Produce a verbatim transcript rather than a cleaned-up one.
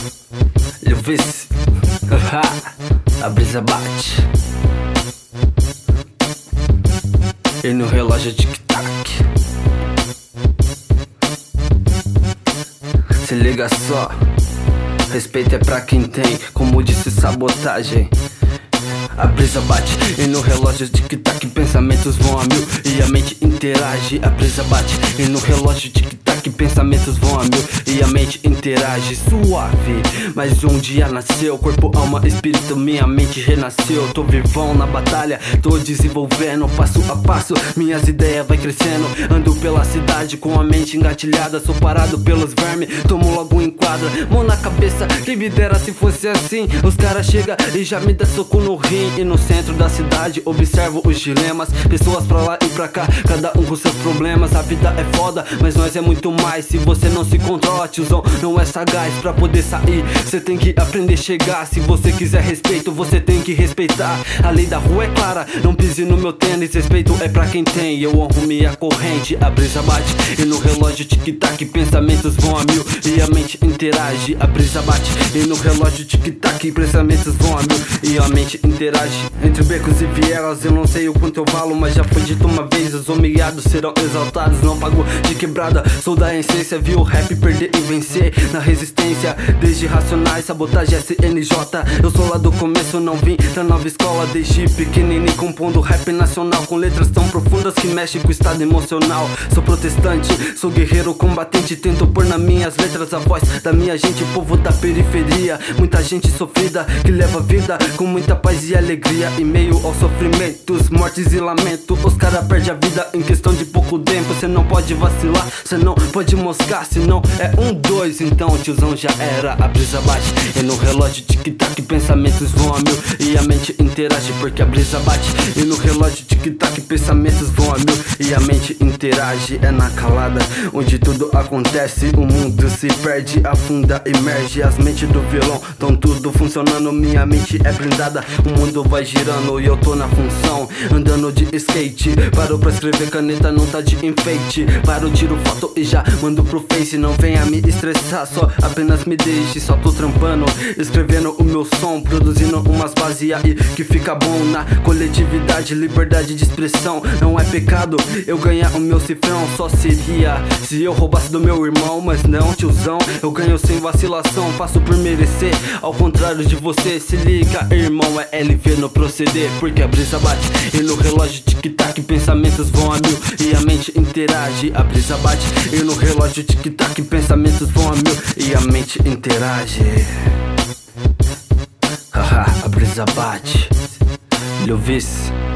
Eu vice, a brisa bate e no relógio tic-tac. Se liga só, respeito é pra quem tem, como disse sabotagem. A brisa bate e no relógio tic-tac, pensamentos vão a mil e a mente interage. A brisa bate e no relógio tic-tac, pensamentos vão a mil e a mente interage. Suave, mas um dia nasceu, corpo, alma, espírito, minha mente renasceu. Tô vivão na batalha, tô desenvolvendo passo a passo, minhas ideias vai crescendo. Ando pela cidade com a mente engatilhada, sou parado pelos vermes, tomo logo em quadra, mão na cabeça, quem me dera se fosse assim. Os caras chegam e já me dá soco no rim. E no centro da cidade observo os dilemas, pessoas pra lá e pra cá, cada um com seus problemas. A vida é foda, mas nós é muito mais. Se você não se controla, tiozão, não é sagaz. Pra poder sair, cê tem que aprender a chegar. Se você quiser respeito, você tem que respeitar. A lei da rua é clara, não pise no meu tênis. Respeito é pra quem tem, eu honro minha corrente. A brisa bate e no relógio tic-tac, pensamentos vão a mil e a mente interage. A brisa bate e no relógio tic-tac, pensamentos vão a mil e a mente interage. Entre becos e vielas, eu não sei o quanto eu valo, mas já foi dito uma vez, os humilhados serão exaltados. Não pago de quebrada, sou da essência, vi o rap perder e vencer na resistência. Desde Racionais, Sabotagem, S N J, eu sou lá do começo, não vim da nova escola. Desde pequenino compondo rap nacional, com letras tão profundas que mexem com o estado emocional. Sou protestante, sou guerreiro combatente, tento pôr nas minhas letras a voz da minha gente, povo da periferia. Muita gente sofrida, que leva a vida com muita paz e alegria, em meio aos sofrimentos, mortes e lamento. Os caras perdem a vida em questão de pouco tempo. Cê não pode vacilar, cê não pode moscar, senão é um, dois, então tiozão já era. A brisa bate e no relógio tic-tac, pensamentos vão a mil e a mente interage. Porque a brisa bate e no relógio tic-tac, pensamentos vão a mil e a mente interage. É na calada onde tudo acontece, o mundo se perde, afunda, emerge. As mentes do vilão tão tudo funcionando, minha mente é blindada. O mundo vai girando e eu tô na função, andando de skate. Paro pra escrever, caneta não tá de enfeite. Paro, tiro foto e já mando pro face. Não venha me estressar, só apenas me deixe. Só tô trampando, escrevendo o meu som, produzindo umas bases aí que fica bom na coletividade. Liberdade de expressão, não é pecado eu ganhar o meu cifrão. Só seria se eu roubasse do meu irmão, mas não, tiozão, eu ganho sem vacilação, faço por merecer. Ao contrário de você, se liga, irmão, é L V no proceder. Porque a brisa bate e no relógio tic-tac, pensamentos vão a mil e a mente interage. A brisa bate e no relógio tic-tac, pensamentos vão a mil e a mente interage. Haha, a brisa bate, eu vice.